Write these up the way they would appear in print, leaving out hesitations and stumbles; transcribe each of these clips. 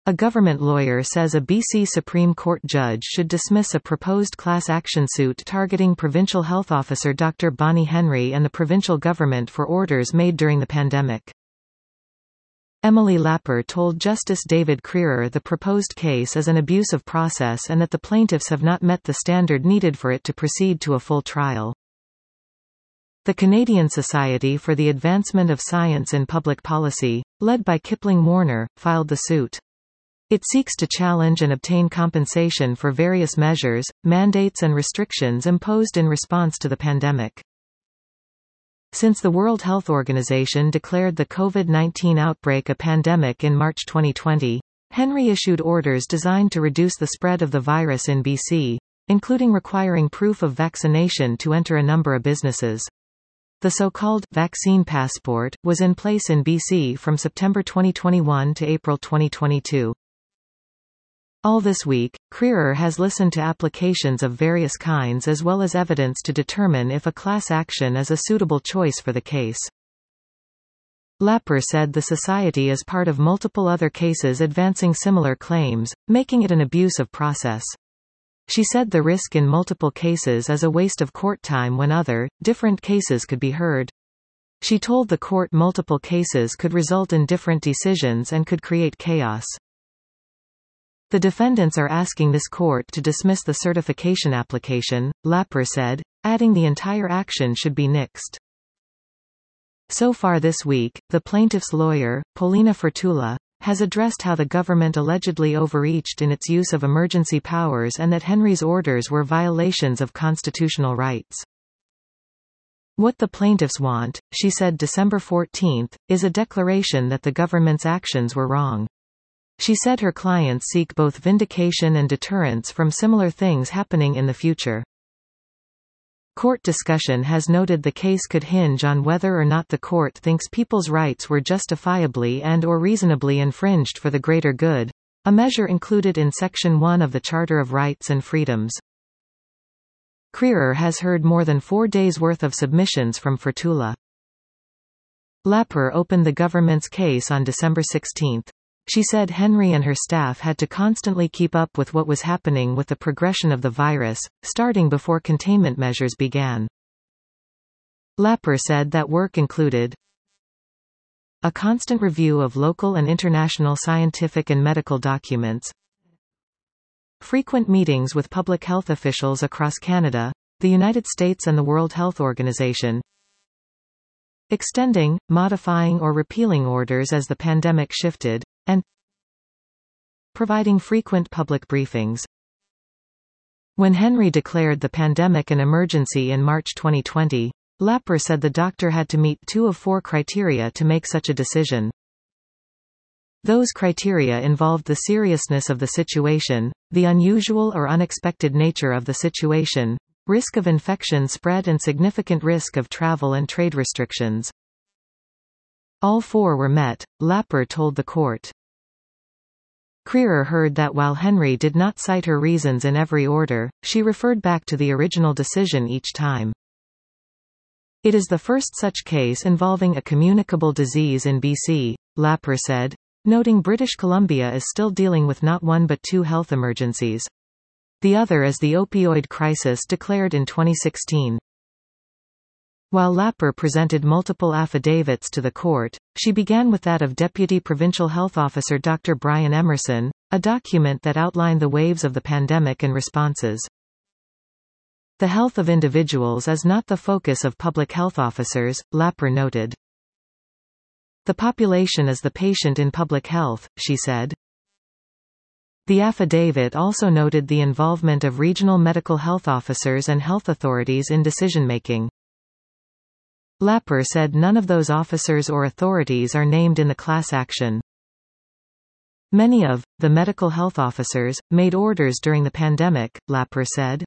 A government lawyer says a BC Supreme Court judge should dismiss a proposed class action suit targeting Provincial Health Officer Dr. Bonnie Henry and the provincial government for orders made during the pandemic. Emily Lapper told Justice David Crerar the proposed case is an abuse of process and that the plaintiffs have not met the standard needed for it to proceed to a full trial. The Canadian Society for the Advancement of Science in Public Policy, led by Kipling Warner, filed the suit. It seeks to challenge and obtain compensation for various measures, mandates and restrictions imposed in response to the pandemic. Since the World Health Organization declared the COVID-19 outbreak a pandemic in March 2020, Henry issued orders designed to reduce the spread of the virus in BC, including requiring proof of vaccination to enter a number of businesses. The so-called vaccine passport was in place in BC from September 2021 to April 2022. All this week, Crerar has listened to applications of various kinds as well as evidence to determine if a class action is a suitable choice for the case. Lapper said the Society is part of multiple other cases advancing similar claims, making it an abuse of process. She said the risk in multiple cases is a waste of court time when other, different cases could be heard. She told the court multiple cases could result in different decisions and could create chaos. The defendants are asking this court to dismiss the certification application, Lapper said, adding the entire action should be nixed. So far this week, the plaintiff's lawyer, Paulina Fertula, has addressed how the government allegedly overreached in its use of emergency powers and that Henry's orders were violations of constitutional rights. What the plaintiffs want, she said December 14, is a declaration that the government's actions were wrong. She said her clients seek both vindication and deterrence from similar things happening in the future. Court discussion has noted the case could hinge on whether or not the court thinks people's rights were justifiably and/or reasonably infringed for the greater good, a measure included in Section 1 of the Charter of Rights and Freedoms. Crerar has heard more than 4 days' worth of submissions from Fertula. Lapper opened the government's case on December 16. She said Henry and her staff had to constantly keep up with what was happening with the progression of the virus, starting before containment measures began. Lapper said that work included a constant review of local and international scientific and medical documents, frequent meetings with public health officials across Canada, the United States and the World Health Organization, extending, modifying or repealing orders as the pandemic shifted, and providing frequent public briefings. When Henry declared the pandemic an emergency in March 2020, Lapper said the doctor had to meet 2 of 4 criteria to make such a decision. Those criteria involved the seriousness of the situation, the unusual or unexpected nature of the situation, risk of infection spread and significant risk of travel and trade restrictions. All 4 were met, Lapper told the court. Crerar heard that while Henry did not cite her reasons in every order, she referred back to the original decision each time. It is the first such case involving a communicable disease in BC, Lapper said, noting British Columbia is still dealing with not 1 but 2 health emergencies. The other is the opioid crisis declared in 2016. While Lapper presented multiple affidavits to the court, she began with that of Deputy Provincial Health Officer Dr. Brian Emerson, a document that outlined the waves of the pandemic and responses. The health of individuals is not the focus of public health officers, Lapper noted. The population is the patient in public health, she said. The affidavit also noted the involvement of regional medical health officers and health authorities in decision-making. Lapper said none of those officers or authorities are named in the class action. Many of the medical health officers made orders during the pandemic, Lapper said.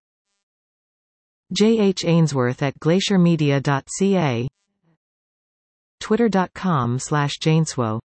J. H. Ainsworth at glaciermedia.ca, twitter.com/Janeswo